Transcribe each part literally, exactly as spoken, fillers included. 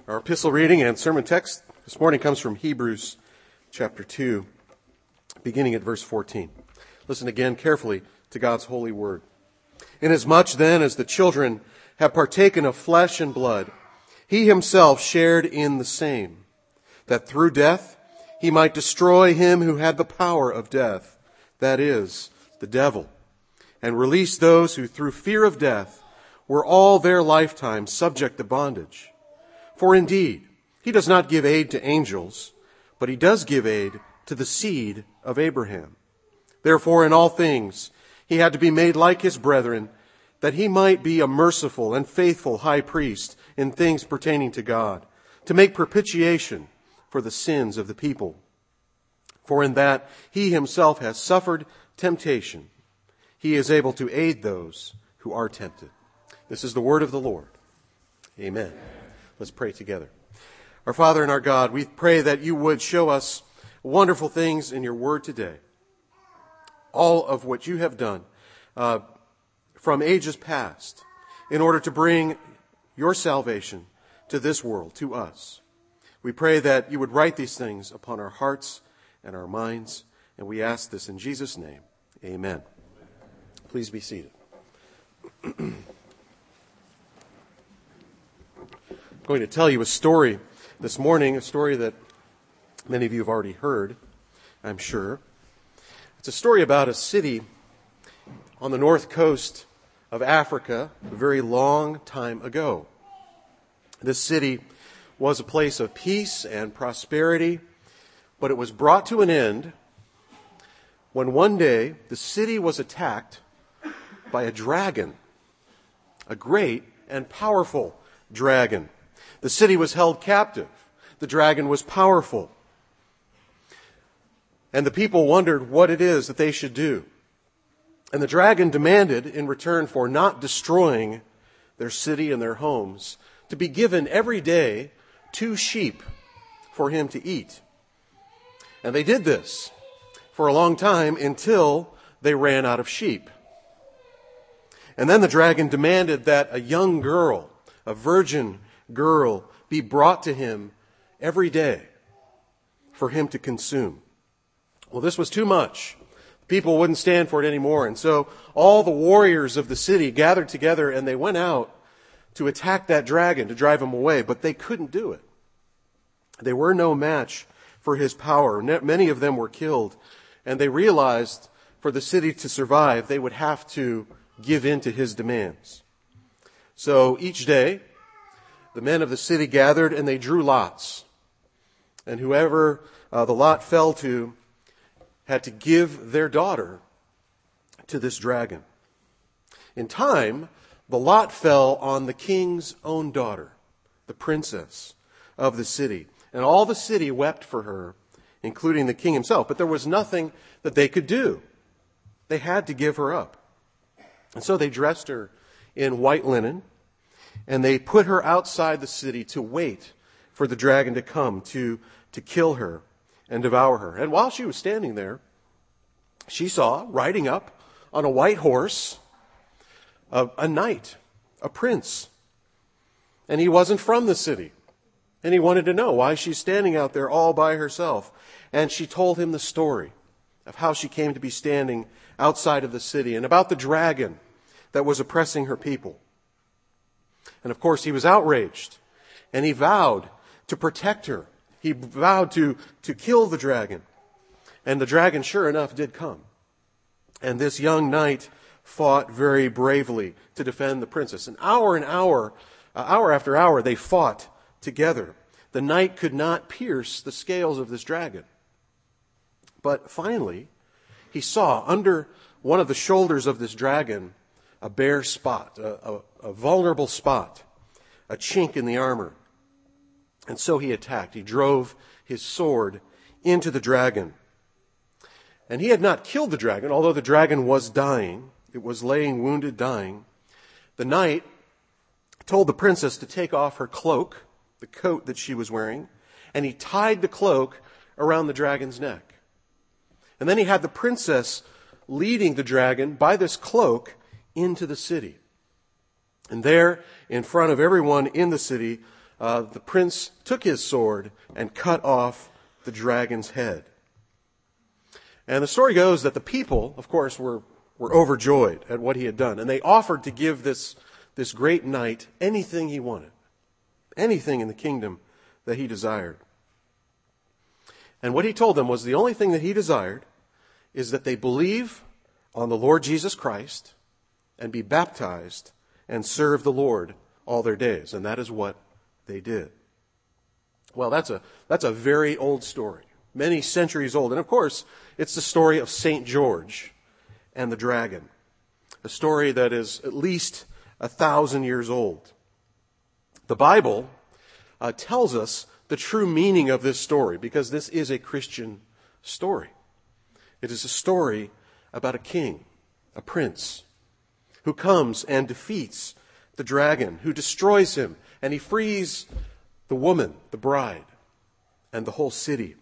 Our epistle reading and sermon text this morning comes from Hebrews chapter two, beginning at verse fourteen. Listen again carefully to God's holy word. Inasmuch then as the children have partaken of flesh and blood, he himself shared in the same, that through death he might destroy him who had the power of death, that is, the devil, and release those who through fear of death were all their lifetime subject to bondage. For indeed, he does not give aid to angels, but he does give aid to the seed of Abraham. Therefore, in all things, he had to be made like his brethren, that he might be a merciful and faithful high priest in things pertaining to God, to make propitiation for the sins of the people. For in that he himself has suffered temptation, he is able to aid those who are tempted. This is the word of the Lord. Amen. Let's pray together. Our Father and our God, we pray that you would show us wonderful things in your word today. All of what you have done uh, from ages past in order to bring your salvation to this world, to us. We pray that you would write these things upon our hearts and our minds, and we ask this in Jesus' name. Amen. Please be seated. I'm going to tell you a story this morning, a story that many of you have already heard, I'm sure. It's a story about a city on the north coast of Africa a very long time ago. This city was a place of peace and prosperity, but it was brought to an end when one day the city was attacked by a dragon, a great and powerful dragon. The city was held captive. The dragon was powerful. And the people wondered what it is that they should do. And the dragon demanded, in return for not destroying their city and their homes, to be given every day two sheep for him to eat. And they did this for a long time until they ran out of sheep. And then the dragon demanded that a young girl, a virgin girl, be brought to him every day for him to consume. Well, this was too much. People wouldn't stand for it anymore. And so all the warriors of the city gathered together and they went out to attack that dragon, to drive him away, but they couldn't do it. They were no match for his power. Many of them were killed, and they realized for the city to survive, they would have to give in to his demands. So each day, the men of the city gathered and they drew lots. And whoever uh, the lot fell to had to give their daughter to this dragon. In time, the lot fell on the king's own daughter, the princess of the city. And all the city wept for her, including the king himself. But there was nothing that they could do. They had to give her up. And so they dressed her in white linen, and they put her outside the city to wait for the dragon to come to, to kill her and devour her. And while she was standing there, she saw, riding up on a white horse, a, a knight, a prince. And he wasn't from the city. And he wanted to know why she's standing out there all by herself. And she told him the story of how she came to be standing outside of the city and about the dragon that was oppressing her people. And of course, he was outraged, and he vowed to protect her. He vowed to, to kill the dragon. And the dragon, sure enough, did come. And this young knight fought very bravely to defend the princess. An hour and hour, uh, hour after hour, they fought together. The knight could not pierce the scales of this dragon. But finally, he saw under one of the shoulders of this dragon a bare spot, a, a, a vulnerable spot, a chink in the armor. And so he attacked. He drove his sword into the dragon. And he had not killed the dragon, although the dragon was dying. It was laying wounded, dying. The knight told the princess to take off her cloak, the coat that she was wearing, and he tied the cloak around the dragon's neck. And then he had the princess leading the dragon by this cloak into the city. And there, in front of everyone in the city, uh, the prince took his sword and cut off the dragon's head. And the story goes that the people, of course, were, were overjoyed at what he had done. And they offered to give this, this great knight anything he wanted, anything in the kingdom that he desired. And what he told them was the only thing that he desired is that they believe on the Lord Jesus Christ and be baptized and serve the Lord all their days. And that is what they did. Well, that's a, that's a very old story, many centuries old. And of course, it's the story of Saint George and the dragon, a story that is at least a thousand years old. The Bible uh, tells us the true meaning of this story, because this is a Christian story. It is a story about a king, a prince, who comes and defeats the dragon, who destroys him, and he frees the woman, the bride, and the whole city.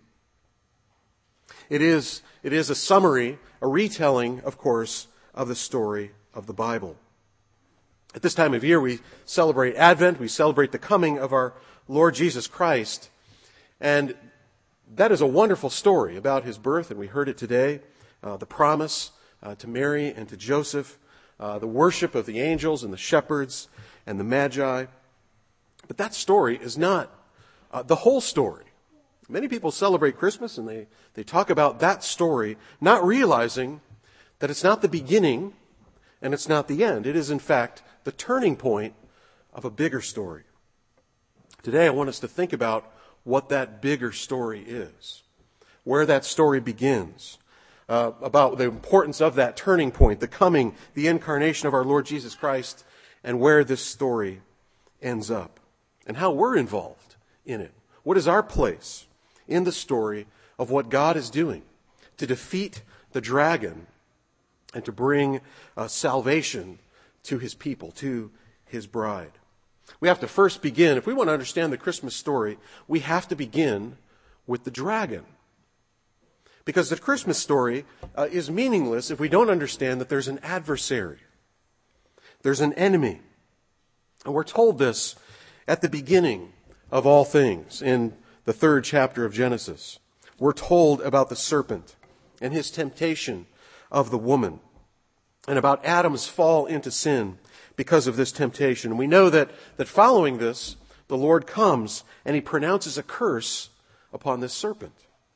It is, it is a summary, a retelling, of course, of the story of the Bible. At this time of year, we celebrate Advent, we celebrate the coming of our Lord Jesus Christ, and that is a wonderful story about his birth, and we heard it today, uh, the promise uh, to Mary and to Joseph, uh, the worship of the angels and the shepherds and the magi. But that story is not uh, the whole story. Many people celebrate Christmas and they, they talk about that story, not realizing that it's not the beginning and it's not the end. It is, in fact, the turning point of a bigger story. Today, I want us to think about what that bigger story is, where that story begins, uh, about the importance of that turning point, the coming, the incarnation of our Lord Jesus Christ, and where this story ends up, and how we're involved in it. What is our place in the story of what God is doing to defeat the dragon and to bring uh, salvation to his people, to his bride? We have to first begin, if we want to understand the Christmas story, we have to begin with the dragon. Because the Christmas story uh, is meaningless if we don't understand that there's an adversary. There's an enemy. And we're told this at the beginning of all things in the third chapter of Genesis. We're told about the serpent and his temptation of the woman, and about Adam's fall into sin because of this temptation. And we know that, that following this, the Lord comes and he pronounces a curse upon this serpent.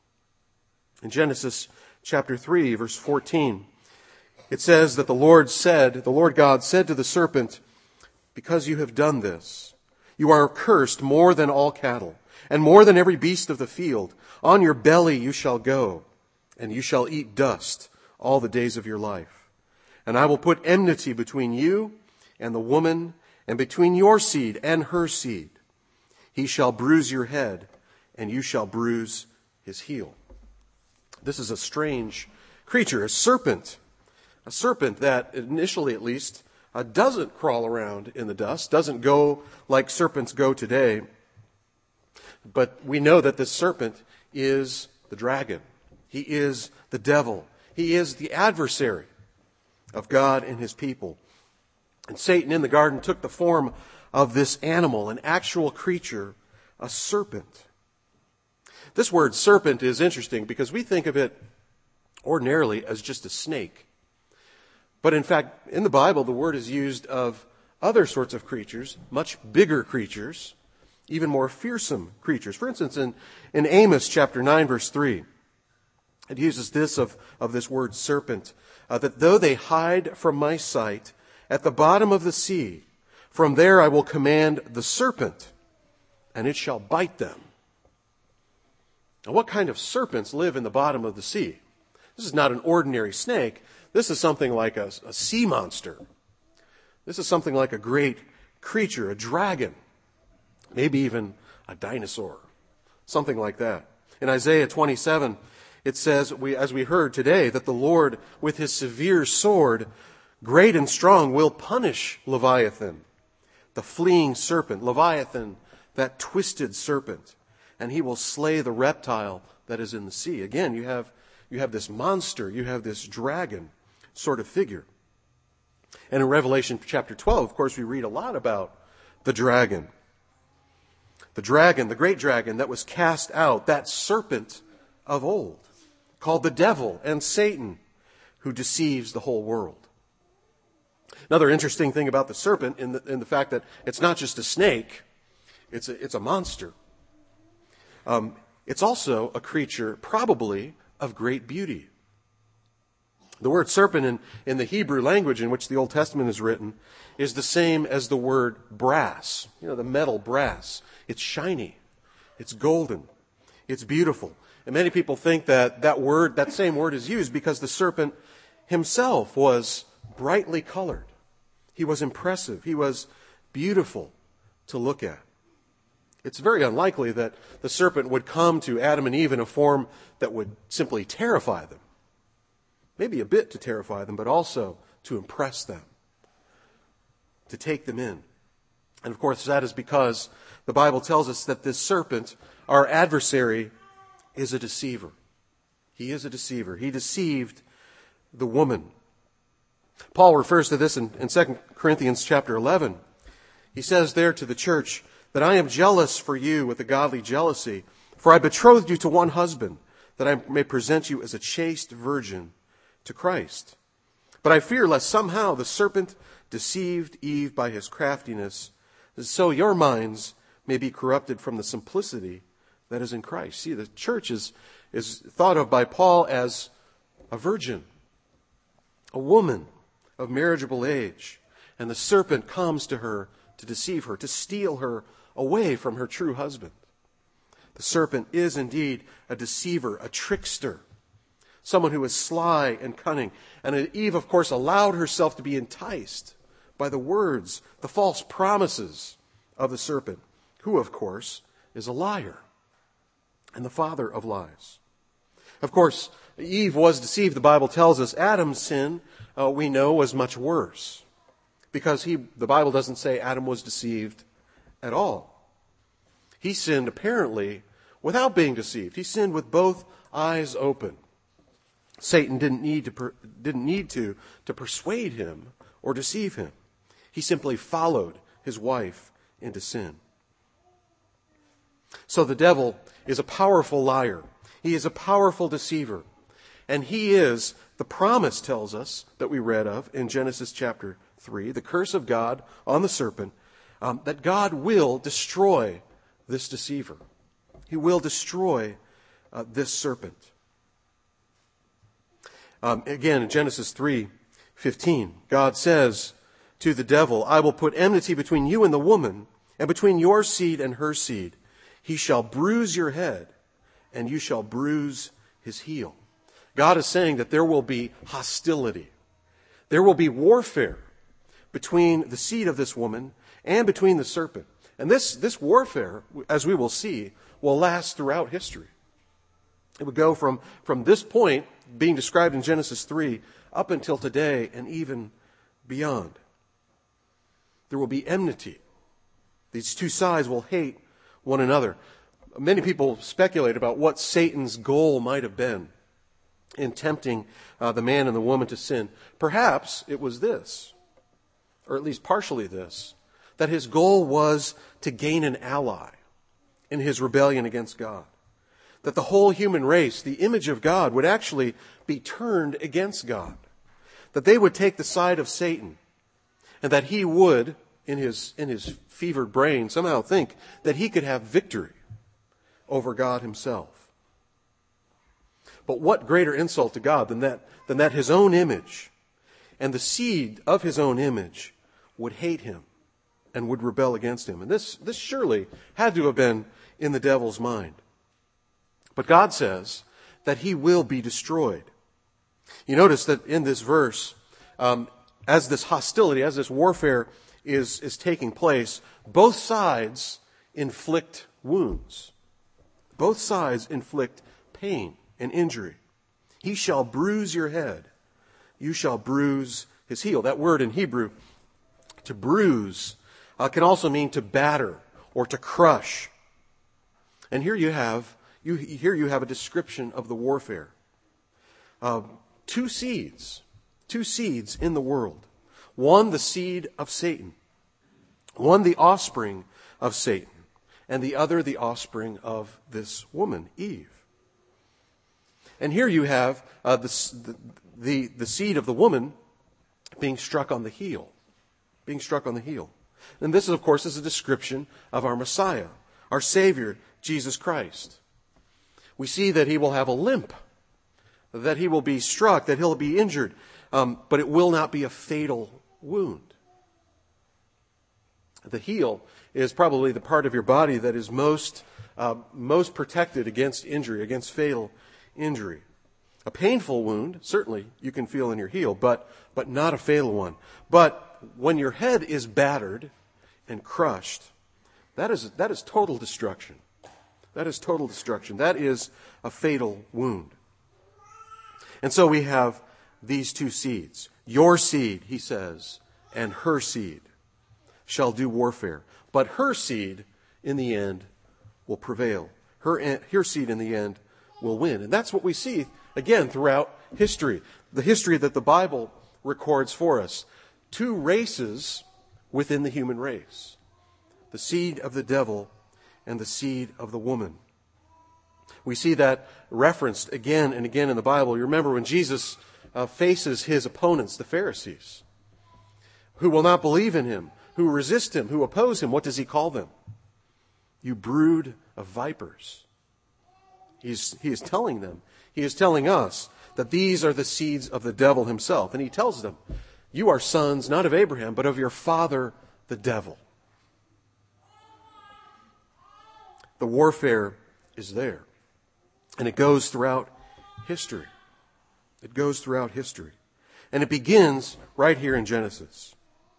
In Genesis chapter three, verse fourteen, it says that the Lord said, the Lord God said to the serpent, "Because you have done this, you are cursed more than all cattle, and more than every beast of the field. On your belly you shall go, and you shall eat dust all the days of your life. And I will put enmity between you and the woman, and between your seed and her seed. He shall bruise your head, and you shall bruise his heel." This is a strange creature, a serpent. A serpent that, initially at least, uh, doesn't crawl around in the dust, doesn't go like serpents go today. But we know that this serpent is the dragon. He is the devil. He is the adversary of God and his people. And Satan in the garden took the form of this animal, an actual creature, a serpent. This word serpent is interesting because we think of it ordinarily as just a snake. But in fact, in the Bible, the word is used of other sorts of creatures, much bigger creatures, even more fearsome creatures. For instance, in, in Amos chapter nine, verse three, it uses this of, of this word serpent, uh, that though they hide from my sight at the bottom of the sea, from there I will command the serpent, and it shall bite them. Now, what kind of serpents live in the bottom of the sea? This is not an ordinary snake. This is something like a, a sea monster. This is something like a great creature, a dragon, maybe even a dinosaur, something like that. In Isaiah twenty-seven, it says, we, as we heard today, that the Lord, with his severe sword, great and strong, will punish Leviathan, the fleeing serpent, Leviathan, that twisted serpent, and he will slay the reptile that is in the sea. Again, you have, you have this monster, you have this dragon sort of figure. And in Revelation chapter twelve, of course, we read a lot about the dragon. The dragon, the great dragon that was cast out, that serpent of old, called the devil and Satan, who deceives the whole world. Another interesting thing about the serpent in the, in the fact that it's not just a snake, it's a, it's a monster. Um, it's also a creature probably of great beauty. The word serpent in, in the Hebrew language in which the Old Testament is written is the same as the word brass. You know, the metal brass. It's shiny. It's golden. It's beautiful. And many people think that that word, that same word is used because the serpent himself was brightly colored. He was impressive. He was beautiful to look at. It's very unlikely that the serpent would come to Adam and Eve in a form that would simply terrify them. Maybe a bit to terrify them, but also to impress them, to take them in. And of course, that is because the Bible tells us that this serpent, our adversary, is a deceiver. He is a deceiver. He deceived the woman. Paul refers to this in, in Second Corinthians chapter eleven. He says there to the church that I am jealous for you with a godly jealousy, for I betrothed you to one husband, that I may present you as a chaste virgin to Christ. But I fear lest somehow the serpent deceived Eve by his craftiness, so your minds may be corrupted from the simplicity that is in Christ. See, the church is, is thought of by Paul as a virgin, a woman of marriageable age, and the serpent comes to her to deceive her, to steal her away from her true husband. The serpent is indeed a deceiver, a trickster, someone who is sly and cunning. And Eve, of course, allowed herself to be enticed by the words, the false promises of the serpent, who, of course, is a liar and the father of lies. Of course, Eve was deceived. The Bible tells us Adam's sin, uh, we know, was much worse, because he, the Bible doesn't say Adam was deceived at all. He sinned apparently without being deceived. He sinned with both eyes open. Satan didn't need to per, didn't need to to persuade him or deceive him. He simply followed his wife into sin. So the devil is a powerful liar. He is a powerful deceiver. And he is, the promise tells us that we read of in Genesis chapter three, the curse of God on the serpent, um, that God will destroy this deceiver. He will destroy uh, this serpent. Um, again, in Genesis three fifteen, God says to the devil, I will put enmity between you and the woman, and between your seed and her seed. He shall bruise your head, and you shall bruise his heel. God is saying that there will be hostility. There will be warfare between the seed of this woman and between the serpent. And this, this warfare, as we will see, will last throughout history. It would go from, from this point, being described in Genesis three, up until today and even beyond. There will be enmity. These two sides will hate one another. Many people speculate about what Satan's goal might have been in tempting uh, the man and the woman to sin. Perhaps it was this, or at least partially this, that his goal was to gain an ally in his rebellion against God. That the whole human race, the image of God, would actually be turned against God. That they would take the side of Satan, and that he would, in his, in his fevered brain, somehow think that he could have victory over God himself. But what greater insult to God than that, than that his own image and the seed of his own image would hate him and would rebel against him. And this, this surely had to have been in the devil's mind. But God says that he will be destroyed. You notice that in this verse, um, as this hostility, as this warfare is, is taking place, both sides inflict wounds. Both sides inflict pain and injury. He shall bruise your head. You shall bruise his heel. That word in Hebrew, to bruise, uh, can also mean to batter or to crush. And here you have, you, here you have a description of the warfare. Uh, two seeds, two seeds in the world. One, the seed of Satan. One, the offspring of Satan. and the other the offspring of this woman, Eve. And here you have uh, the, the, the seed of the woman being struck on the heel. Being struck on the heel. And this, of course, is a description of our Messiah, our Savior, Jesus Christ. We see that he will have a limp, that he will be struck, that he'll be injured, um, but it will not be a fatal wound. The heel is probably the part of your body that is most, uh, most protected against injury, against fatal injury. A painful wound, certainly you can feel in your heel, but, but not a fatal one. But when your head is battered and crushed, that is, that is total destruction. That is total destruction. That is a fatal wound. And so we have these two seeds. Your seed, he says, and her seed shall do warfare. But her seed, in the end, will prevail. Her, her seed, in the end, will win. And that's what we see, again, throughout history. The history that the Bible records for us. Two races within the human race. The seed of the devil and the seed of the woman. We see that referenced again and again in the Bible. You remember when Jesus uh, faces his opponents, the Pharisees, who will not believe in him, who resist him, who oppose him. What does he call them? You brood of vipers. He's, he is telling them, he is telling us that these are the seeds of the devil himself. And he tells them, you are sons not of Abraham, but of your father, the devil. The warfare is there. And it goes throughout history. It goes throughout history. And it begins right here in Genesis.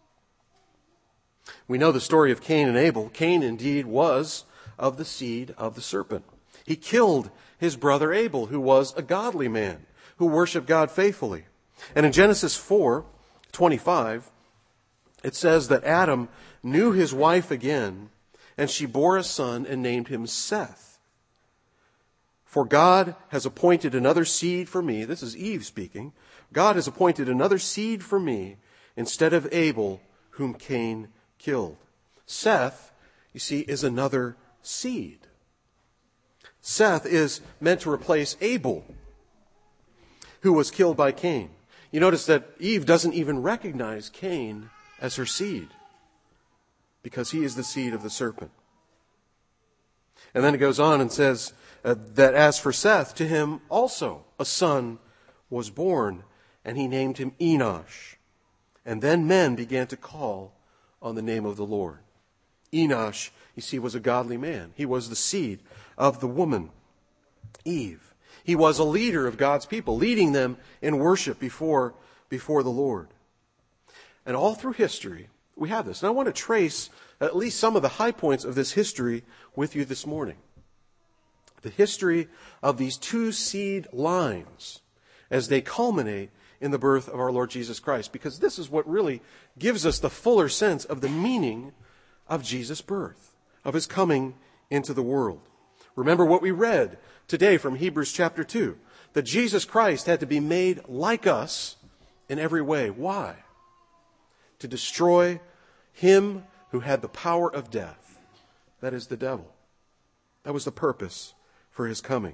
We know the story of Cain and Abel. Cain indeed was of the seed of the serpent. He killed his brother Abel, who was a godly man, who worshiped God faithfully. And in Genesis four twenty-five, it says that Adam knew his wife again, and she bore a son and named him Seth. For God has appointed another seed for me. This is Eve speaking. God has appointed another seed for me instead of Abel, whom Cain killed. Seth, you see, is another seed. Seth is meant to replace Abel, who was killed by Cain. You notice that Eve doesn't even recognize Cain as her seed, because he is the seed of the serpent. And then it goes on and says uh, that as for Seth, to him also a son was born, and he named him Enosh. And then men began to call on the name of the Lord. Enosh, you see, was a godly man. He was the seed of the woman, Eve. He was a leader of God's people, leading them in worship before, before the Lord. And all through history, we have this. And I want to trace at least some of the high points of this history with you this morning. The history of these two seed lines as they culminate in the birth of our Lord Jesus Christ. Because this is what really gives us the fuller sense of the meaning of Jesus' birth, of his coming into the world. Remember what we read today from Hebrews chapter two, that Jesus Christ had to be made like us in every way. Why? To destroy him who had the power of death. That is the devil. That was the purpose for his coming.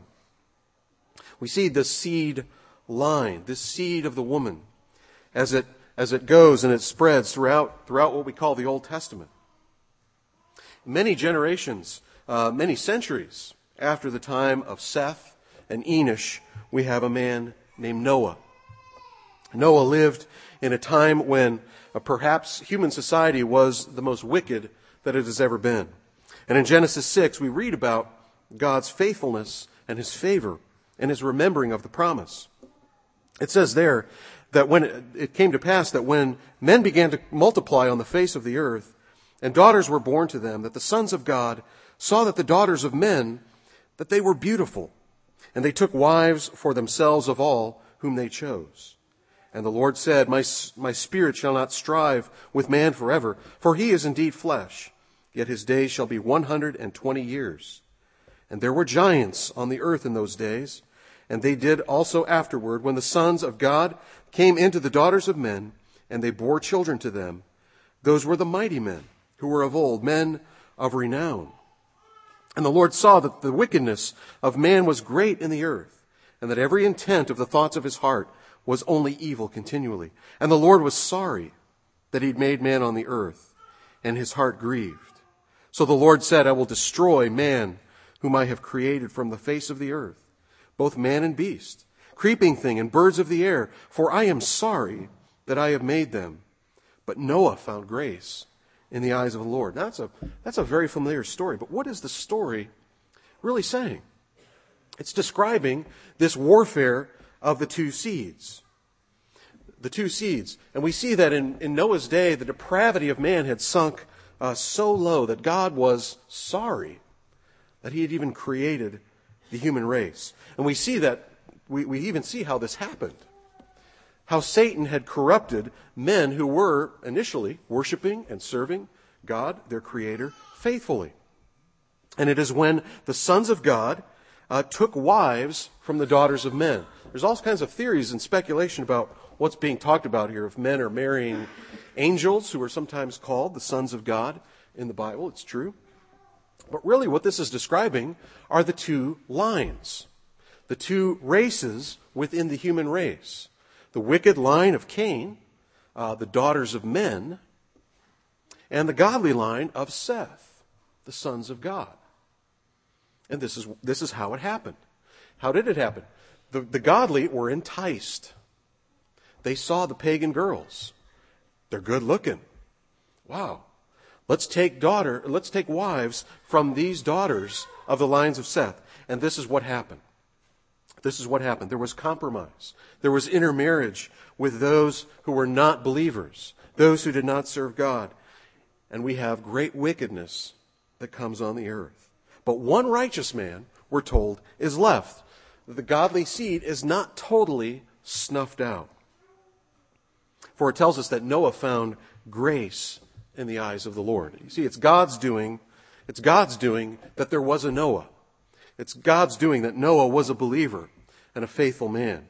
We see the seed line, this seed of the woman, as it as it goes and it spreads throughout throughout what we call the Old Testament. Many generations, uh, many centuries after the time of Seth and Enosh, we have a man named Noah. Noah lived in a time when uh, perhaps human society was the most wicked that it has ever been. And in Genesis six, we read about God's faithfulness and his favor and his remembering of the promise. It says there that when it, it came to pass that when men began to multiply on the face of the earth, and daughters were born to them, that the sons of God saw that the daughters of men, that they were beautiful, and they took wives for themselves of all whom they chose. And the Lord said, my, my spirit shall not strive with man forever, for he is indeed flesh, yet his days shall be one hundred and twenty years. And there were giants on the earth in those days, and they did also afterward, when the sons of God came into the daughters of men, and they bore children to them. Those were the mighty men, who were of old, men of renown. And the Lord saw that the wickedness of man was great in the earth, and that every intent of the thoughts of his heart was only evil continually. And the Lord was sorry that he'd made man on the earth, and his heart grieved. So the Lord said, I will destroy man whom I have created from the face of the earth, both man and beast, creeping thing and birds of the air, for I am sorry that I have made them. But Noah found grace in the eyes of the Lord. Now, that's a, that's a very familiar story, but what is the story really saying? It's describing this warfare of the two seeds. The two seeds. And we see that in, in Noah's day, the depravity of man had sunk uh, so low that God was sorry that he had even created the human race. And we see that, we, we even see how this happened. How Satan had corrupted men who were initially worshiping and serving God, their Creator, faithfully. And it is when the sons of God uh, took wives from the daughters of men. There's all kinds of theories and speculation about what's being talked about here. If men are marrying angels, who are sometimes called the sons of God in the Bible, it's true. But really what this is describing are the two lines, the two races within the human race. The wicked line of Cain, uh, the daughters of men, and the godly line of Seth, the sons of God. And this is this is how it happened. How did it happen? The, the godly were enticed. They saw the pagan girls. They're good looking. Wow. Let's take daughter, let's take wives from these daughters of the lines of Seth. And this is what happened. This is what happened. There was compromise. There was intermarriage with those who were not believers, those who did not serve God. And we have great wickedness that comes on the earth. But one righteous man, we're told, is left. The godly seed is not totally snuffed out. For it tells us that Noah found grace in the eyes of the Lord. You see, it's God's doing, it's God's doing that there was a Noah. It's God's doing that Noah was a believer and a faithful man.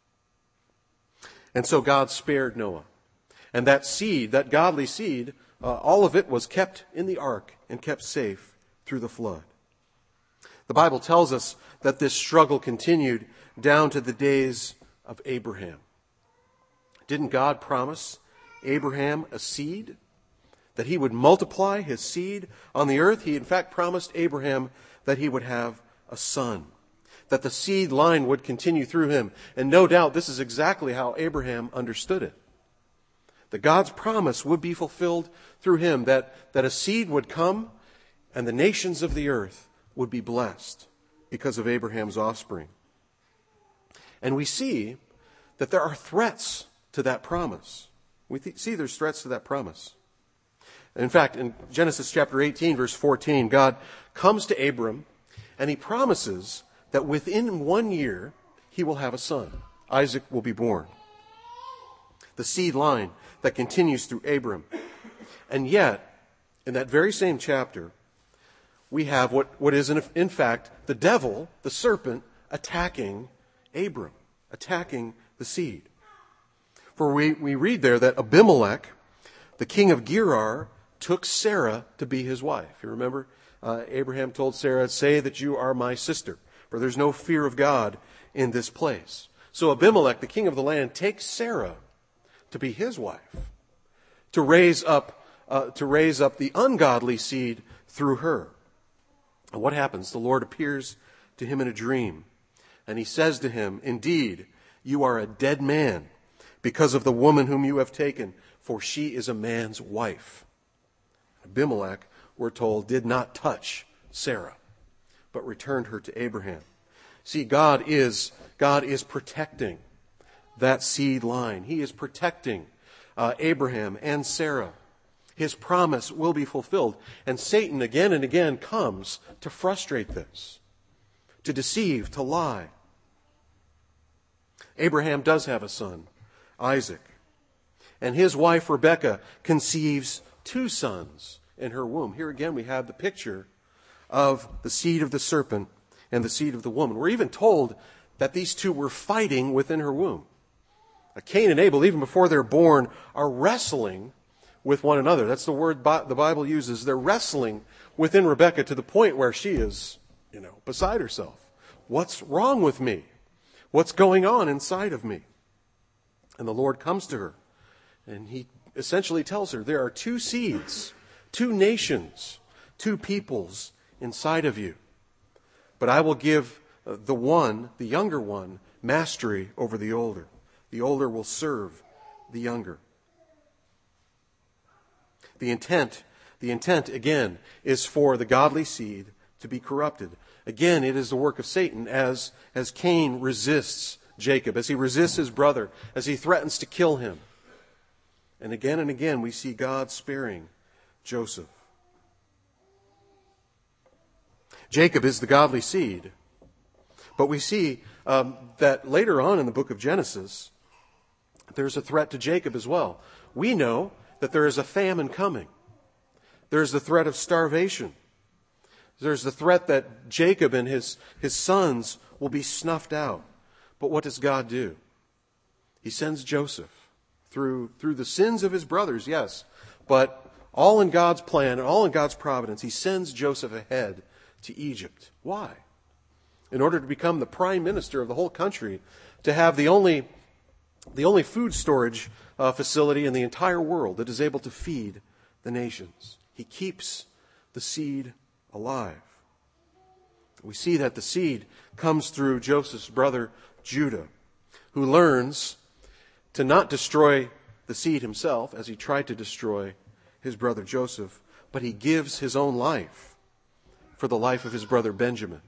And so God spared Noah. And that seed, that godly seed, uh, all of it was kept in the ark and kept safe through the flood. The Bible tells us that this struggle continued down to the days of Abraham. Didn't God promise Abraham a seed? That he would multiply his seed on the earth? He in fact promised Abraham that he would have a son, that the seed line would continue through him. And no doubt this is exactly how Abraham understood it. That God's promise would be fulfilled through him, that, that a seed would come and the nations of the earth would be blessed because of Abraham's offspring. And we see that there are threats to that promise. We th- see there's threats to that promise. In fact, in Genesis chapter eighteen, verse fourteen, God comes to Abram and he promises that within one year he will have a son. Isaac will be born. The seed line that continues through Abram. And yet, in that very same chapter, we have what, what is in, in fact the devil, the serpent, attacking Abram, attacking the seed. For we, we read there that Abimelech, the king of Gerar, took Sarah to be his wife. You remember? Uh, Abraham told Sarah, say that you are my sister, for there's no fear of God in this place. So Abimelech, the king of the land, takes Sarah to be his wife, to raise up, uh, to raise up the ungodly seed through her. And what happens? The Lord appears to him in a dream, and he says to him, indeed, you are a dead man because of the woman whom you have taken, for she is a man's wife. Abimelech, we're told, did not touch Sarah, but returned her to Abraham. See, God is, God is protecting that seed line. He is protecting uh, Abraham and Sarah. His promise will be fulfilled. And Satan again and again comes to frustrate this, to deceive, to lie. Abraham does have a son, Isaac. And his wife, Rebekah, conceives two sons in her womb. Here again we have the picture of the seed of the serpent and the seed of the woman. We're even told that these two were fighting within her womb. Cain and Abel, even before they're born, are wrestling with one another. That's the word the Bible uses. They're wrestling within Rebekah to the point where she is, you know, beside herself. What's wrong with me? What's going on inside of me? And the Lord comes to her, and he essentially tells her, there are two seeds, two nations, two peoples inside of you. But I will give the one, the younger one, mastery over the older. The older will serve the younger. The intent, the intent, again, is for the godly seed to be corrupted. Again, it is the work of Satan as, as Cain resists Jacob, as he resists his brother, as he threatens to kill him. And again and again, we see God sparing Joseph. Jacob is the godly seed. But we see um, that later on in the book of Genesis, there's a threat to Jacob as well. We know that there is a famine coming. There's the threat of starvation. There's the threat that Jacob and his, his sons will be snuffed out. But what does God do? He sends Joseph through, through the sins of his brothers, yes, but all in God's plan and all in God's providence. He sends Joseph ahead to Egypt. Why? In order to become the prime minister of the whole country, to have the only, the only food storage uh, facility in the entire world that is able to feed the nations. He keeps the seed alive. We see that the seed comes through Joseph's brother Judah, who learns to not destroy the seed himself as he tried to destroy his brother Joseph, but he gives his own life for the life of his brother Benjamin.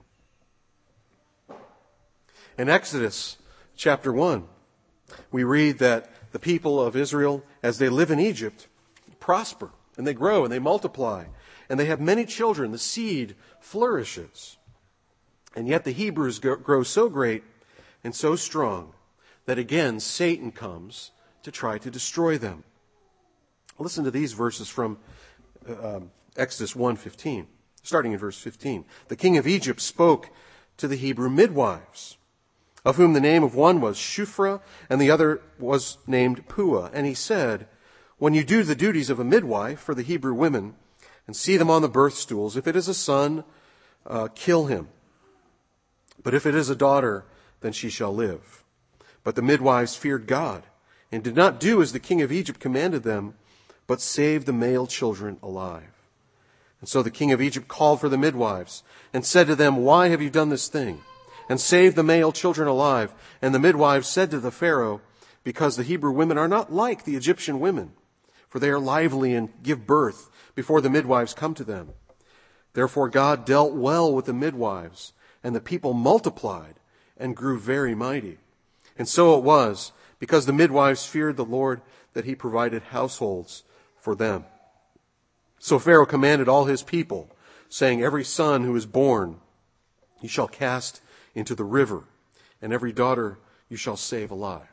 In Exodus chapter one, we read that the people of Israel, as they live in Egypt, prosper and they grow and they multiply and they have many children. The seed flourishes. And yet the Hebrews grow so great and so strong that again Satan comes to try to destroy them. Listen to these verses from uh, Exodus one fifteen, starting in verse fifteen. The king of Egypt spoke to the Hebrew midwives, of whom the name of one was Shuphrah and the other was named Puah. And he said, when you do the duties of a midwife for the Hebrew women and see them on the birth stools, if it is a son, uh, kill him. But if it is a daughter, then she shall live. But the midwives feared God and did not do as the king of Egypt commanded them, but saved the male children alive. And so the king of Egypt called for the midwives and said to them, why have you done this thing? And saved the male children alive. And the midwives said to the Pharaoh, because the Hebrew women are not like the Egyptian women, for they are lively and give birth before the midwives come to them. Therefore God dealt well with the midwives, and the people multiplied and grew very mighty. And so it was, because the midwives feared the Lord, that he provided households for them. So Pharaoh commanded all his people, saying, every son who is born you shall cast into the river, and every daughter you shall save alive.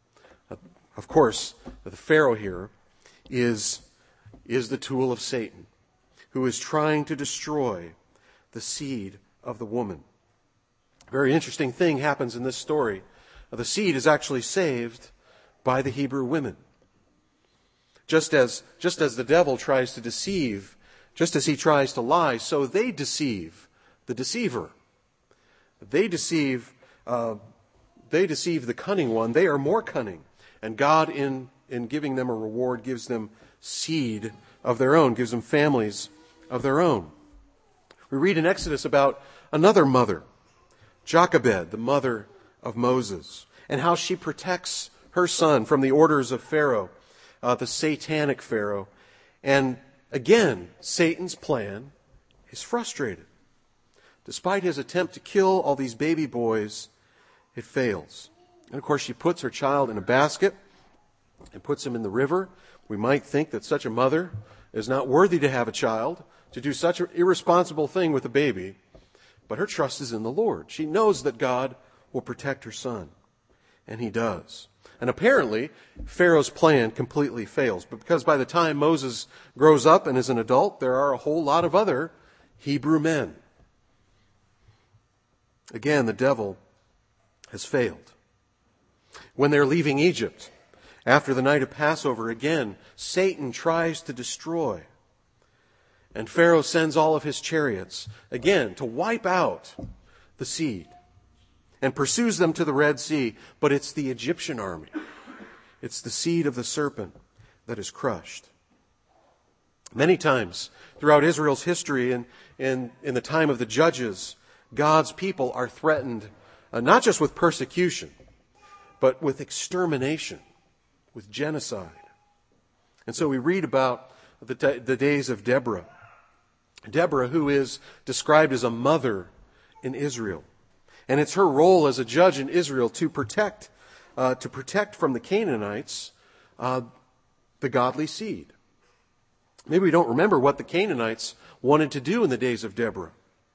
Of course, the Pharaoh here is, is the tool of Satan, who is trying to destroy the seed of the woman. A very interesting thing happens in this story. The seed is actually saved by the Hebrew women. Just as, just as the devil tries to deceive, just as he tries to lie, so they deceive the deceiver. They deceive, uh, they deceive the cunning one. They are more cunning. And God, in, in giving them a reward, gives them seed of their own, gives them families of their own. We read in Exodus about another mother, Jochebed, the mother of Moses, and how she protects her son from the orders of Pharaoh, uh, the satanic Pharaoh. And again, Satan's plan is frustrated. Despite his attempt to kill all these baby boys, it fails. And of course, she puts her child in a basket and puts him in the river. We might think that such a mother is not worthy to have a child, to do such an irresponsible thing with a baby. But her trust is in the Lord. She knows that God will protect her son. And he does. And apparently, Pharaoh's plan completely fails. But because by the time Moses grows up and is an adult, there are a whole lot of other Hebrew men. Again, the devil has failed. When they're leaving Egypt After the night of Passover, again, Satan tries to destroy. And Pharaoh sends all of his chariots, again, to wipe out the seed, and pursues them to the Red Sea. But it's the Egyptian army. It's the seed of the serpent that is crushed. Many times throughout Israel's history and in, in the time of the judges, God's people are threatened uh, not just with persecution, but with extermination, with genocide. And so we read about the, the days of Deborah. Deborah, who is described as a mother in Israel. And it's her role as a judge in Israel to protect, uh, to protect from the Canaanites uh, the godly seed. Maybe we don't remember what the Canaanites wanted to do in the days of Deborah.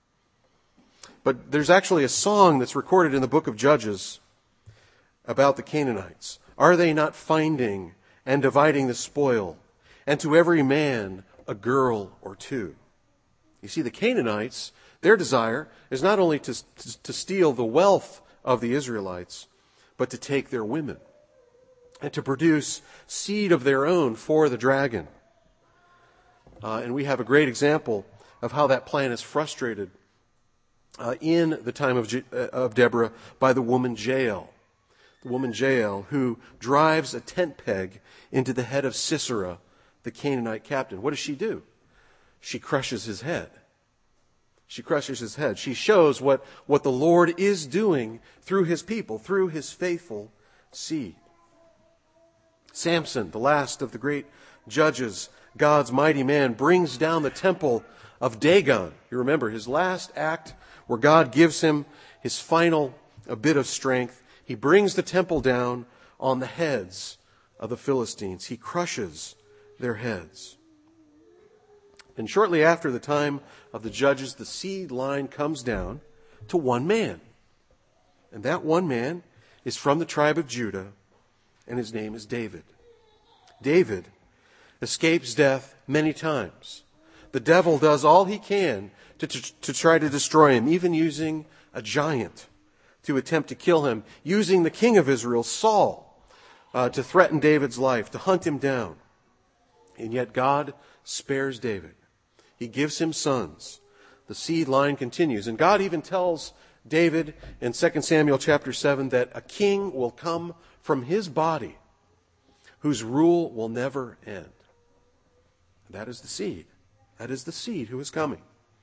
But there's actually a song that's recorded in the book of Judges about the Canaanites. Are they not finding and dividing the spoil, and to every man a girl or two? You see, the Canaanites, their desire is not only to, to, to steal the wealth of the Israelites, but to take their women and to produce seed of their own for the dragon. Uh, and we have a great example of how that plan is frustrated uh, in the time of, Je- uh, of Deborah by the woman Jael. The woman Jael, who drives a tent peg into the head of Sisera, the Canaanite captain. What does she do? She crushes his head. She crushes his head. She shows what, what the Lord is doing through his people, through his faithful seed. Samson, the last of the great judges, God's mighty man, brings down the temple of Dagon. You remember his last act where God gives him his final a bit of strength. He brings the temple down on the heads of the Philistines. He crushes their heads. And shortly after the time of the judges, the seed line comes down to one man. And that one man is from the tribe of Judah, and his name is David. David escapes death many times. The devil does all he can to, to, to try to destroy him, even using a giant to attempt to kill him, using the king of Israel, Saul, uh, to threaten David's life, to hunt him down. And yet God spares David. He gives him sons. The seed line continues. And God even tells David in Second Samuel chapter seven that a king will come from his body whose rule will never end. That is the seed. That is the seed who is coming.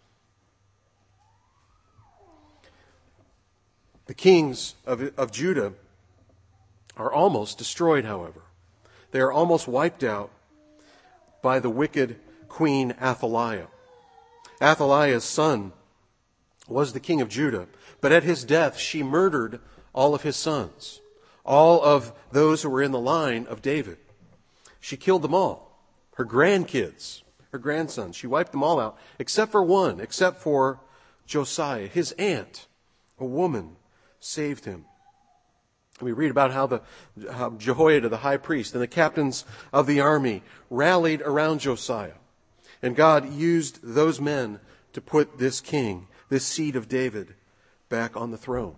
The kings of, of Judah are almost destroyed, however. They are almost wiped out by the wicked Queen Athaliah. Athaliah's son was the king of Judah, but at his death she murdered all of his sons, all of those who were in the line of David. She killed them all, her grandkids, her grandsons. She wiped them all out, except for one, except for Josiah, his aunt, a woman, saved him. We read about how the how Jehoiada, the high priest, and the captains of the army rallied around Josiah. And God used those men to put this king, this seed of David, back on the throne.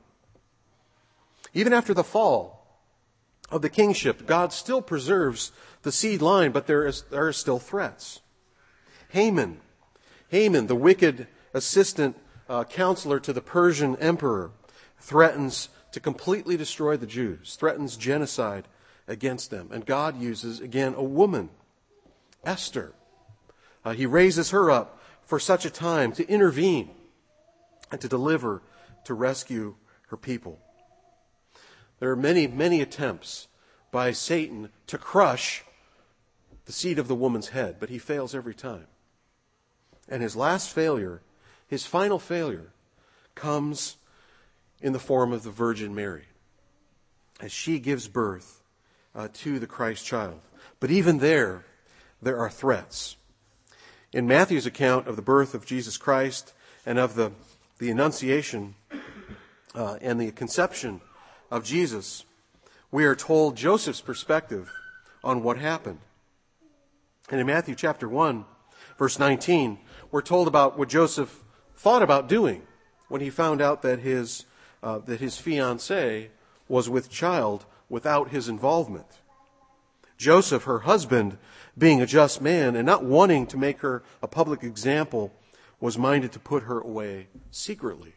Even after the fall of the kingship, God still preserves the seed line, but there is there are still threats. Haman, Haman, the wicked assistant uh, counselor to the Persian emperor, threatens to completely destroy the Jews, threatens genocide against them. And God uses, again, a woman, Esther. Uh, he raises her up for such a time to intervene and to deliver, to rescue her people. There are many, many attempts by Satan to crush the seed of the woman's head, but he fails every time. And his last failure, his final failure, comes in the form of the Virgin Mary, as she gives birth uh, to the Christ child. But even there, there are threats. In Matthew's account of the birth of Jesus Christ and of the, the Annunciation uh, and the conception of Jesus, we are told Joseph's perspective on what happened. And in Matthew chapter one, verse nineteen, we're told about what Joseph thought about doing when he found out that his uh, that his fiancée was with child without his involvement. Joseph, her husband, being a just man and not wanting to make her a public example, was minded to put her away secretly.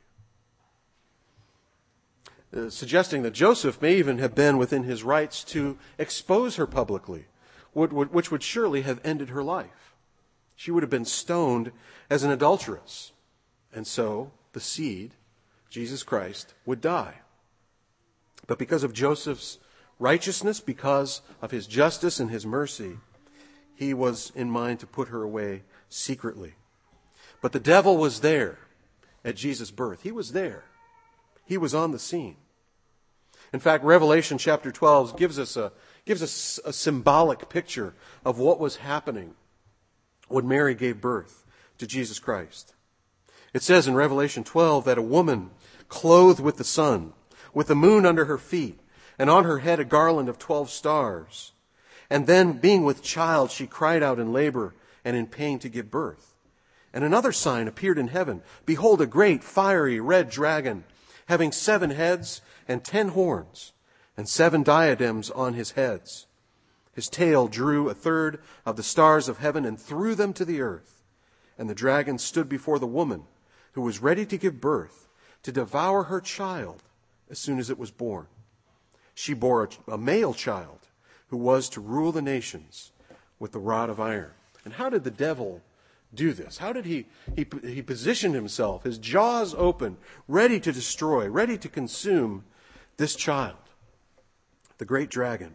Uh, suggesting that Joseph may even have been within his rights to expose her publicly, which would surely have ended her life. She would have been stoned as an adulteress. And so the seed, Jesus Christ, would die. But because of Joseph's righteousness, because of his justice and his mercy, he was in mind to put her away secretly. But the devil was there at Jesus' birth. He was there. He was on the scene. In fact, Revelation chapter twelve gives us a gives us a symbolic picture of what was happening when Mary gave birth to Jesus Christ. It says in Revelation twelve that a woman clothed with the sun, with the moon under her feet, and on her head a garland of twelve stars. And then, being with child, she cried out in labor and in pain to give birth. And another sign appeared in heaven. Behold, a great, fiery, red dragon, having seven heads and ten horns, and seven diadems on his heads. His tail drew a third of the stars of heaven and threw them to the earth. And the dragon stood before the woman, who was ready to give birth, to devour her child as soon as it was born. She bore a, a male child, who was to rule the nations with the rod of iron. And how did the devil do this? How did he, he, he position himself, his jaws open, ready to destroy, ready to consume this child, the great dragon?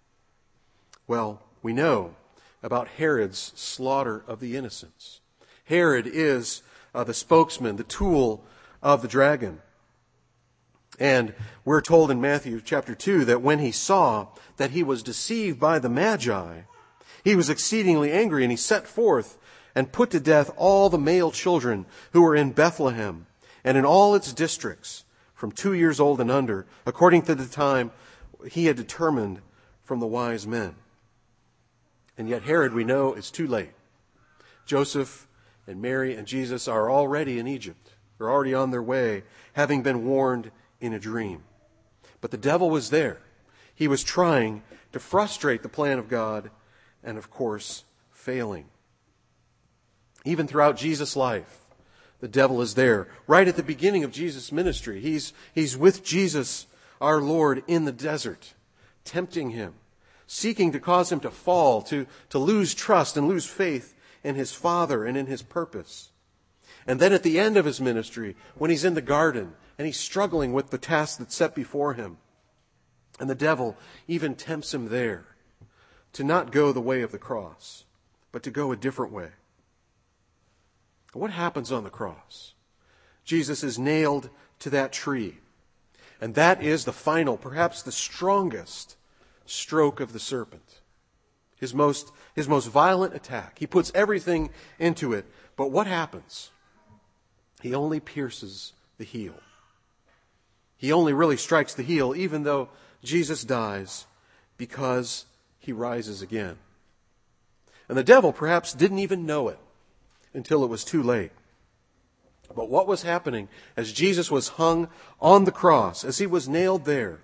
Well, we know about Herod's slaughter of the innocents. Herod is uh, the spokesman, the tool of the dragon. And we're told in Matthew chapter two that when he saw that he was deceived by the Magi, he was exceedingly angry, and he set forth and put to death all the male children who were in Bethlehem and in all its districts, from two years old and under, according to the time he had determined from the wise men. And yet Herod, we know, is too late. Joseph and Mary and Jesus are already in Egypt. They're already on their way, having been warned in a dream. But the devil was there. He was trying to frustrate the plan of God, and of course, failing. Even throughout Jesus' life, the devil is there. Right at the beginning of Jesus' ministry, he's, he's with Jesus, our Lord, in the desert, tempting him, seeking to cause him to fall, to, to lose trust and lose faith in his Father and in his purpose. And then at the end of his ministry, when he's in the garden and he's struggling with the task that's set before him, and the devil even tempts him there to not go the way of the cross, but to go a different way. What happens on the cross? Jesus is nailed to that tree. And that is the final, perhaps the strongest stroke of the serpent. His most, his most violent attack. He puts everything into it. But what happens? He only pierces the heel. He only really strikes the heel, even though Jesus dies, because he rises again. And the devil perhaps didn't even know it until it was too late. But what was happening as Jesus was hung on the cross, as he was nailed there?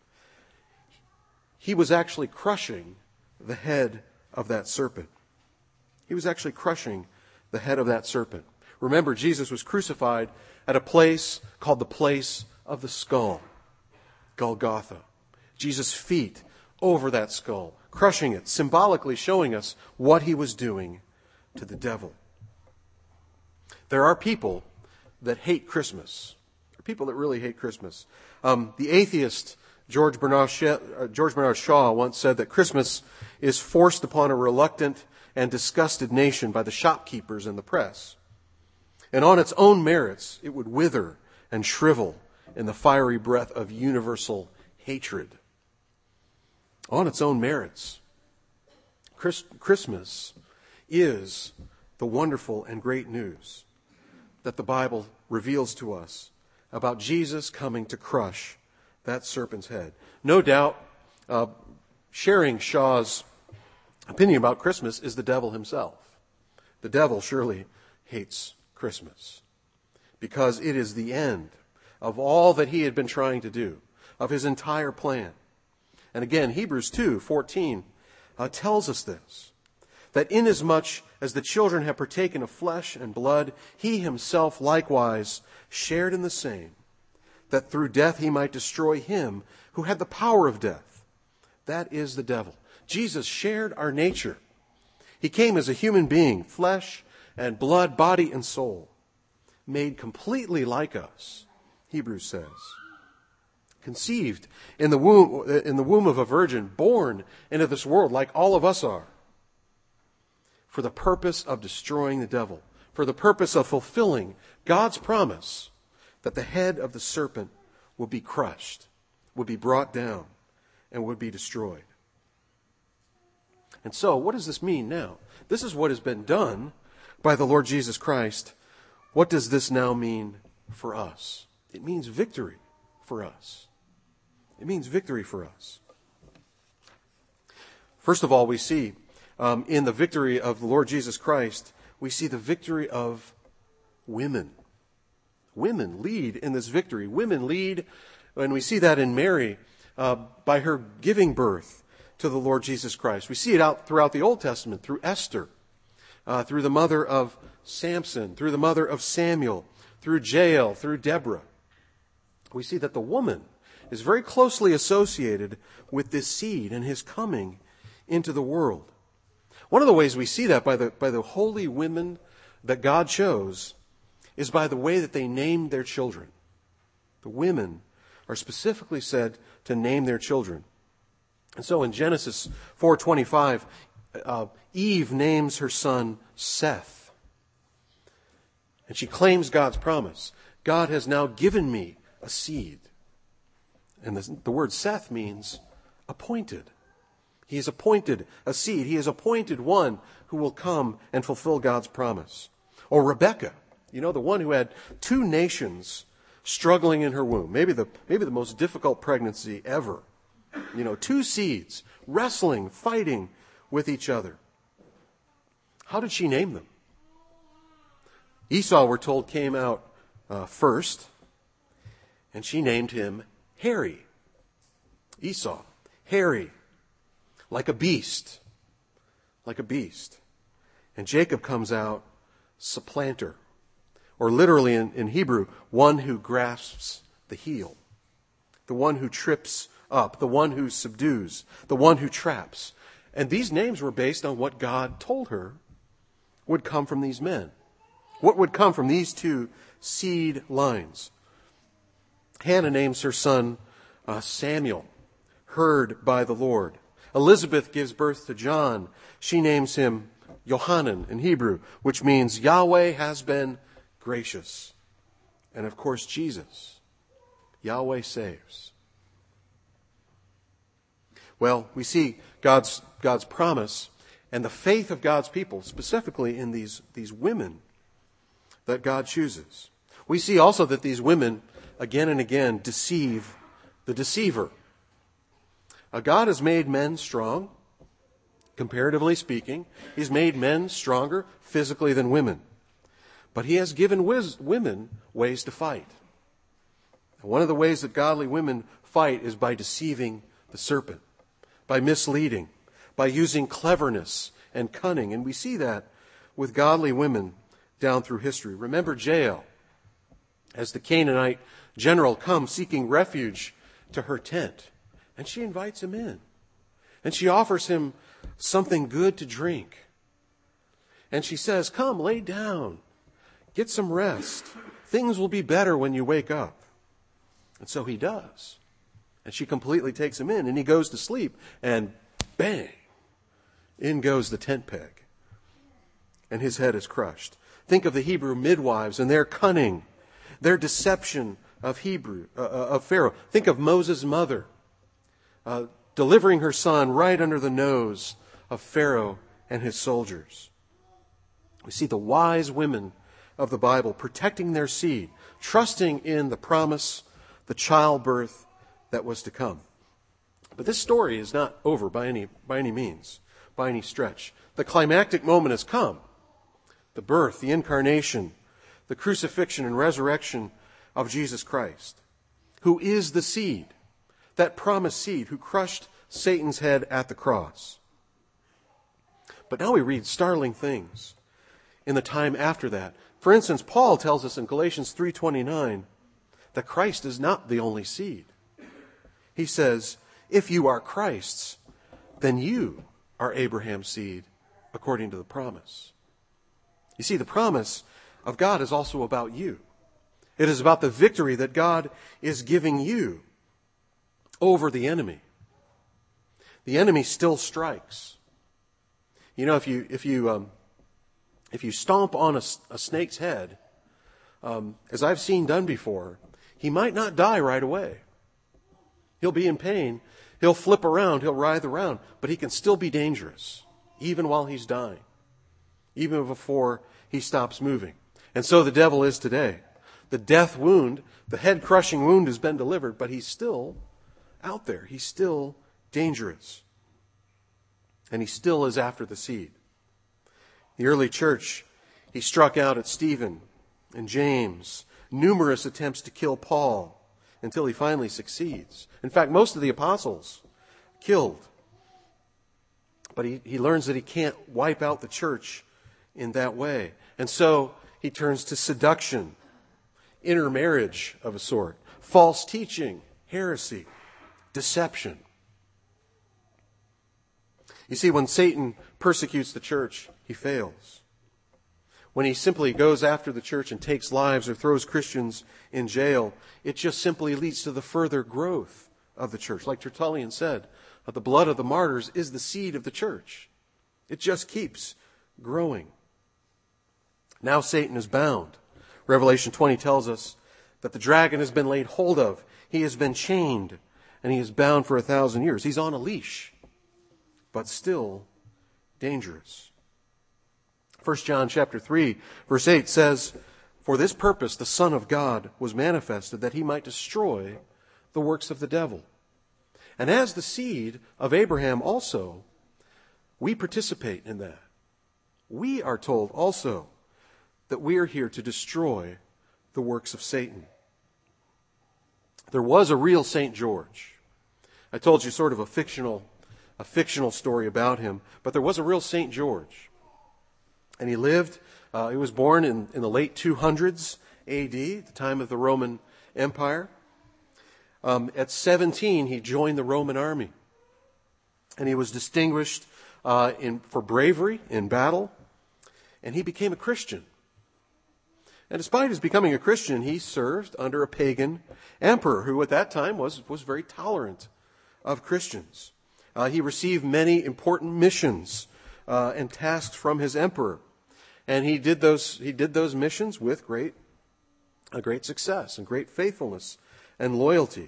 He was actually crushing the head of that serpent. He was actually crushing the head of that serpent. Remember, Jesus was crucified at a place called the place of the skull, Golgotha. Jesus' feet over that skull, crushing it, symbolically showing us what he was doing to the devil. There are people that hate Christmas. There are people that really hate Christmas. Um, the atheist George Bernard, Shaw, uh, George Bernard Shaw once said that Christmas is forced upon a reluctant and disgusted nation by the shopkeepers and the press. And on its own merits, it would wither and shrivel in the fiery breath of universal hatred. On its own merits, Chris, Christmas is the wonderful and great news that the Bible reveals to us about Jesus coming to crush that serpent's head. No doubt, uh, sharing Shaw's opinion about Christmas is the devil himself. The devil surely hates Christmas because it is the end of all that he had been trying to do, of his entire plan. And again, Hebrews two fourteen uh, tells us this, that inasmuch as the children have partaken of flesh and blood, he himself likewise shared in the same, that through death he might destroy him who had the power of death. That is the devil. Jesus shared our nature. He came as a human being, flesh and blood, body and soul, made completely like us, Hebrews says. Conceived in the womb, in the womb of a virgin, born into this world like all of us are, for the purpose of destroying the devil, for the purpose of fulfilling God's promise that the head of the serpent would be crushed, would be brought down, and would be destroyed. And so, what does this mean now? This is what has been done by the Lord Jesus Christ. What does this now mean for us? It means victory for us. It means victory for us. First of all, we see um, in the victory of the Lord Jesus Christ, we see the victory of women. Women lead in this victory. Women lead, and we see that in Mary, uh, by her giving birth to the Lord Jesus Christ. We see it out throughout the Old Testament, through Esther, uh, through the mother of Samson, through the mother of Samuel, through Jael, through Deborah. We see that the woman is very closely associated with this seed and his coming into the world. One of the ways we see that by the, by the holy women that God chose is by the way that they named their children. The women are specifically said to name their children. And so in Genesis four twenty-five, uh, Eve names her son Seth. And she claims God's promise. God has now given me a seed. And the, the word Seth means appointed. He has appointed a seed. He has appointed one who will come and fulfill God's promise. Or Rebekah, you know, the one who had two nations struggling in her womb. Maybe the, maybe the most difficult pregnancy ever. You know, two seeds wrestling, fighting with each other. How did she name them? Esau, we're told, came out uh, first, and she named him Hairy. Esau, hairy, like a beast, like a beast. And Jacob comes out supplanter, or literally in, in Hebrew, one who grasps the heel, the one who trips up, the one who subdues, the one who traps. And these names were based on what God told her would come from these men. What would come from these two seed lines? Hannah names her son uh, Samuel, heard by the Lord. Elizabeth gives birth to John. She names him Yohanan in Hebrew, which means Yahweh has been gracious. And of course, Jesus, Yahweh saves. Well, we see God's, God's promise and the faith of God's people, specifically in these, these women that God chooses. We see also that these women, again and again, deceive the deceiver. Uh, God has made men strong, comparatively speaking. He's made men stronger physically than women. But he has given wis- women ways to fight. And one of the ways that godly women fight is by deceiving the serpent, by misleading, by using cleverness and cunning. And we see that with godly women down through history. Remember Jael, as the Canaanite general comes seeking refuge to her tent. And she invites him in. And she offers him something good to drink. And she says, come, lay down. Get some rest. Things will be better when you wake up. And so he does. And she completely takes him in. And he goes to sleep. And bang, in goes the tent peg. And his head is crushed. Think of the Hebrew midwives and their cunning, their deception of Hebrew, uh, of Pharaoh. Think of Moses' mother, uh, delivering her son right under the nose of Pharaoh and his soldiers. We see the wise women of the Bible protecting their seed, trusting in the promise, the childbirth that was to come. But this story is not over by any, by any means, by any stretch. The climactic moment has come. The birth, the incarnation, the crucifixion and resurrection of Jesus Christ, who is the seed, that promised seed who crushed Satan's head at the cross. But now we read startling things in the time after that. For instance, Paul tells us in Galatians three twenty-nine that Christ is not the only seed. He says, if you are Christ's, then you are Abraham's seed according to the promise. You see, the promise of God is also about you. It is about the victory that God is giving you over the enemy. The enemy still strikes. You know, if you if you um, if you stomp on a, a snake's head, um, as I've seen done before, he might not die right away. He'll be in pain. He'll flip around. He'll writhe around, but he can still be dangerous, even while he's dying, even before he stops moving. And so the devil is today. The death wound, the head-crushing wound has been delivered, but he's still out there. He's still dangerous. And he still is after the seed. The early church, he struck out at Stephen and James, numerous attempts to kill Paul until he finally succeeds. In fact, most of the apostles killed. But he, he learns that he can't wipe out the church in that way. And so he turns to seduction, intermarriage of a sort, false teaching, heresy, deception. You see, when Satan persecutes the church, he fails. When he simply goes after the church and takes lives or throws Christians in jail, it just simply leads to the further growth of the church. Like Tertullian said, the blood of the martyrs is the seed of the church. It just keeps growing. Now Satan is bound. Revelation twenty tells us that the dragon has been laid hold of. He has been chained, and he is bound for a thousand years. He's on a leash, but still dangerous. First John chapter three, verse eight says, for this purpose the Son of God was manifested, that he might destroy the works of the devil. And as the seed of Abraham also, we participate in that. We are told also that we are here to destroy the works of Satan. There was a real Saint George. I told you sort of a fictional, a fictional story about him, but there was a real Saint George. And he lived, uh, he was born in, in the late two hundreds A D, the time of the Roman Empire. Um, at seventeen, he joined the Roman army. And he was distinguished uh, in, for bravery in battle. And he became a Christian. And despite his becoming a Christian, he served under a pagan emperor who at that time was, was very tolerant of Christians. Uh, he received many important missions uh, and tasks from his emperor. And he did those, he did those missions with great, a great success and great faithfulness and loyalty.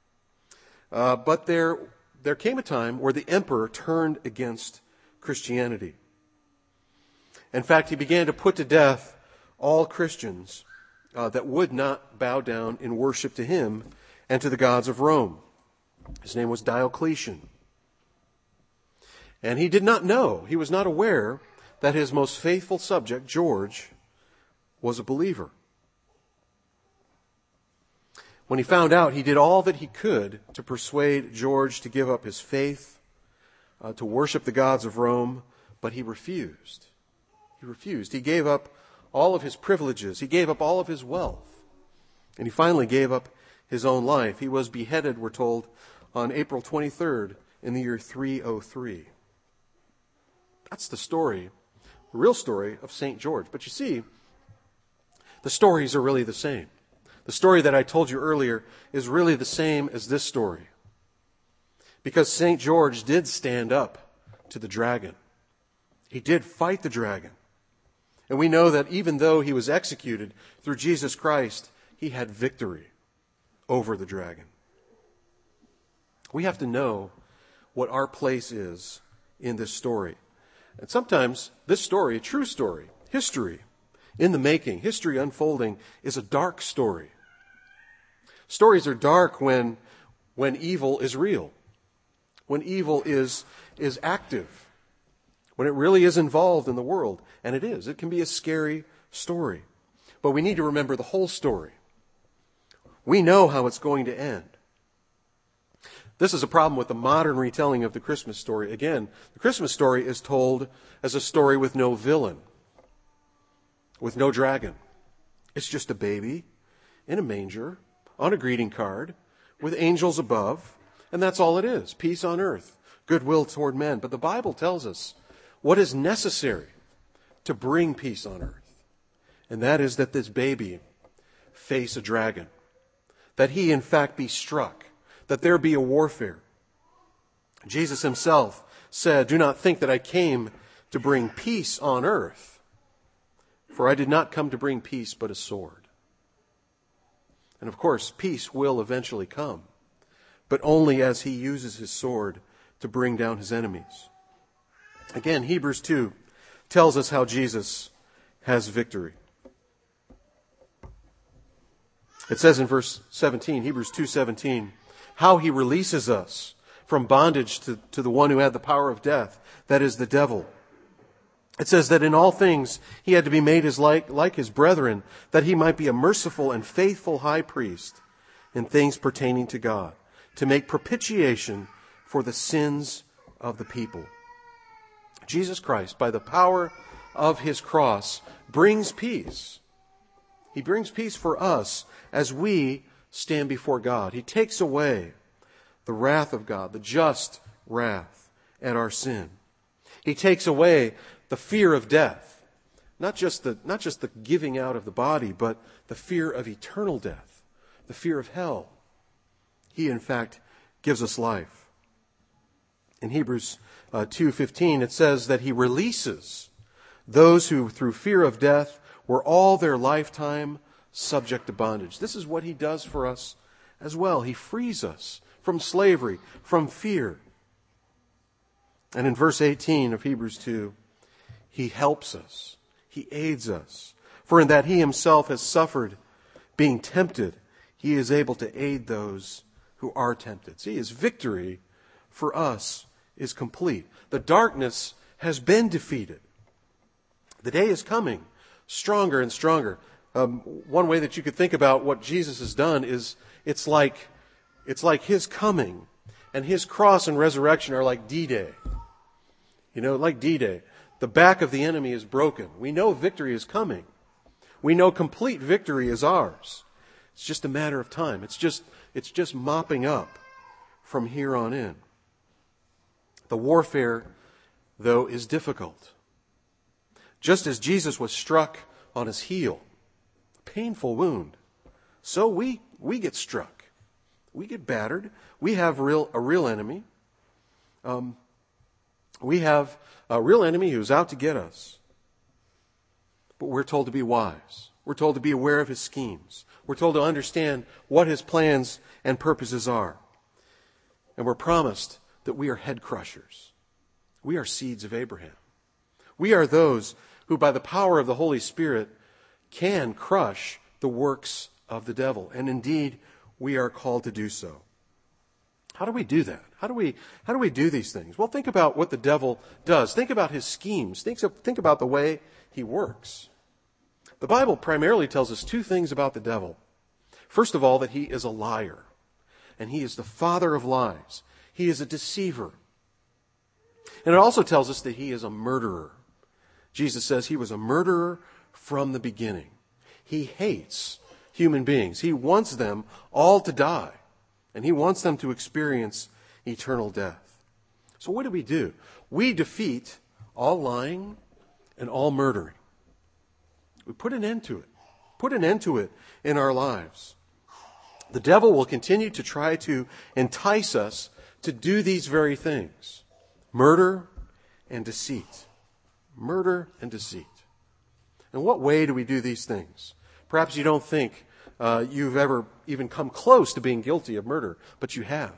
Uh, but there, there came a time where the emperor turned against Christianity. In fact, he began to put to death all Christians uh, that would not bow down in worship to him and to the gods of Rome. His name was Diocletian. And he did not know, he was not aware that his most faithful subject, George, was a believer. When he found out, he did all that he could to persuade George to give up his faith, uh, to worship the gods of Rome, but he refused. He refused. He gave up all of his privileges. He gave up all of his wealth. And he finally gave up his own life. He was beheaded, we're told, on April twenty-third in the year three oh three. That's the story, the real story of Saint George. But you see, the stories are really the same. The story that I told you earlier is really the same as this story. Because Saint George did stand up to the dragon. He did fight the dragon. And we know that even though he was executed through Jesus Christ, he had victory over the dragon. We have to know what our place is in this story. And sometimes this story, a true story, history in the making, history unfolding, is a dark story. Stories are dark when, when evil is real, when evil is, is active, when it really is involved in the world. And it is. It can be a scary story. But we need to remember the whole story. We know how it's going to end. This is a problem with the modern retelling of the Christmas story. Again, the Christmas story is told as a story with no villain, with no dragon. It's just a baby in a manger on a greeting card with angels above, and that's all it is. Peace on earth, goodwill toward men. But the Bible tells us what is necessary to bring peace on earth, and that is that this baby face a dragon, that he in fact be struck, that there be a warfare. Jesus himself said, "Do not think that I came to bring peace on earth, for I did not come to bring peace but a sword." And of course, peace will eventually come, but only as he uses his sword to bring down his enemies. Again, Hebrews two tells us how Jesus has victory. It says in verse seventeen, Hebrews two seventeen, how he releases us from bondage to, to the one who had the power of death, that is the devil. It says that in all things he had to be made as like, like his brethren, that he might be a merciful and faithful high priest in things pertaining to God, to make propitiation for the sins of the people. Jesus Christ, by the power of his cross, brings peace. He brings peace for us as we stand before God. He takes away the wrath of God, the just wrath at our sin. He takes away the fear of death, not just the, not just the giving out of the body, but the fear of eternal death, the fear of hell. He, in fact, gives us life. In Hebrews uh, two fifteen, it says that he releases those who, through fear of death, were all their lifetime subject to bondage. This is what he does for us as well. He frees us from slavery, from fear. And in verse eighteen of Hebrews two, he helps us. He aids us. For in that he himself has suffered being tempted, he is able to aid those who are tempted. See, his victory for us is complete. The darkness has been defeated. The day is coming stronger and stronger. Um, one way that you could think about what Jesus has done is it's like it's like his coming and his cross and resurrection are like D-Day. You know, like D-Day. The back of the enemy is broken. We know victory is coming. We know complete victory is ours. It's just a matter of time. It's just it's just mopping up from here on in. The warfare, though, is difficult. Just as Jesus was struck on his heel, painful wound, so we we get struck. We get battered. We have real a real enemy. Um, we have a real enemy who's out to get us. But we're told to be wise. We're told to be aware of his schemes. We're told to understand what his plans and purposes are. And we're promised that we are head crushers. We are seeds of Abraham. We are those who, by the power of the Holy Spirit, can crush the works of the devil. And indeed, we are called to do so. How do we do that? How do we, how do we do these things? Well, think about what the devil does. Think about his schemes. Think, think about the way he works. The Bible primarily tells us two things about the devil. First of all, that he is a liar, and he is the father of lies. He is a deceiver. And it also tells us that he is a murderer. Jesus says he was a murderer from the beginning. He hates human beings. He wants them all to die, and he wants them to experience eternal death. So what do we do? We defeat all lying and all murdering. We put an end to it. Put an end to it in our lives. The devil will continue to try to entice us to do these very things. Murder and deceit. Murder and deceit. In what way do we do these things? Perhaps you don't think uh, you've ever even come close to being guilty of murder, but you have.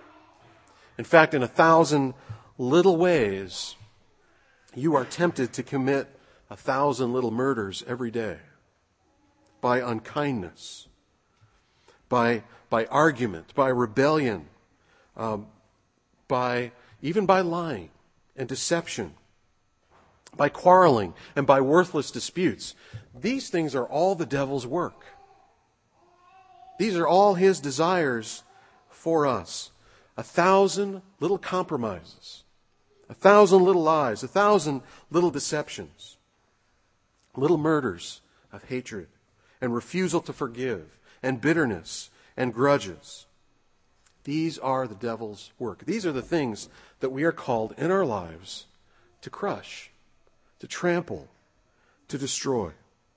In fact, in a thousand little ways, you are tempted to commit a thousand little murders every day. By unkindness, by, by argument, by rebellion, um, by even by lying and deception, by quarreling and by worthless disputes. These things are all the devil's work. These are all his desires for us. a thousand little compromises, a thousand little lies, a thousand little deceptions, little murders of hatred and refusal to forgive and bitterness and grudges. These are the devil's work. These are the things that we are called in our lives to crush, to trample, to destroy.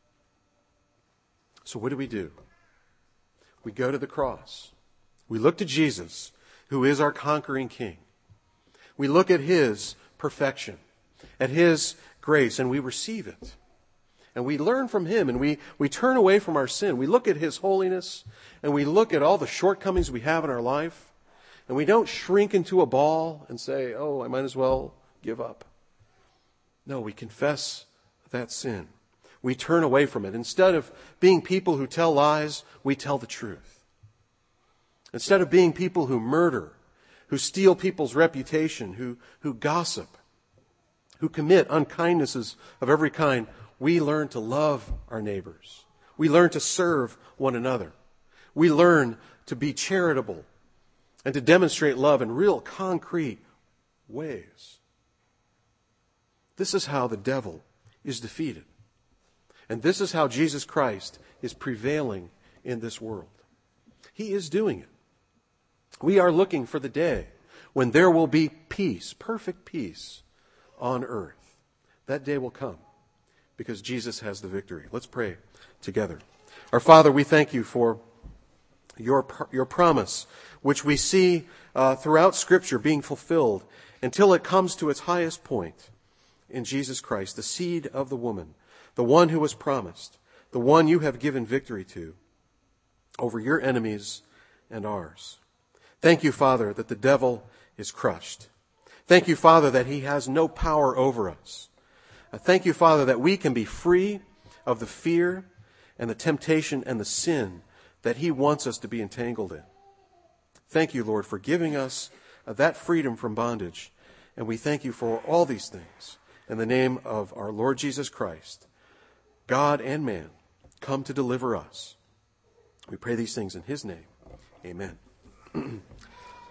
So what do we do? We go to the cross. We look to Jesus, who is our conquering King. We look at His perfection, at His grace, and we receive it. And we learn from Him, and we, we turn away from our sin. We look at His holiness, and we look at all the shortcomings we have in our life, and we don't shrink into a ball and say, oh, I might as well give up. No, we confess that sin. We turn away from it. Instead of being people who tell lies, we tell the truth. Instead of being people who murder, who steal people's reputation, who, who gossip, who commit unkindnesses of every kind, we learn to love our neighbors. We learn to serve one another. We learn to be charitable and to demonstrate love in real concrete ways. This is how the devil is defeated. And this is how Jesus Christ is prevailing in this world. He is doing it. We are looking for the day when there will be peace, perfect peace on earth. That day will come because Jesus has the victory. Let's pray together. Our Father, we thank you for your, your promise, which we see uh, throughout Scripture being fulfilled until it comes to its highest point in Jesus Christ, the seed of the woman, the one who was promised, the one you have given victory to over your enemies and ours. Thank you, Father, that the devil is crushed. Thank you, Father, that he has no power over us. Thank you, Father, that we can be free of the fear and the temptation and the sin that he wants us to be entangled in. Thank you, Lord, for giving us that freedom from bondage. And we thank you for all these things in the name of our Lord Jesus Christ, God and man, come to deliver us. We pray these things in his name. Amen.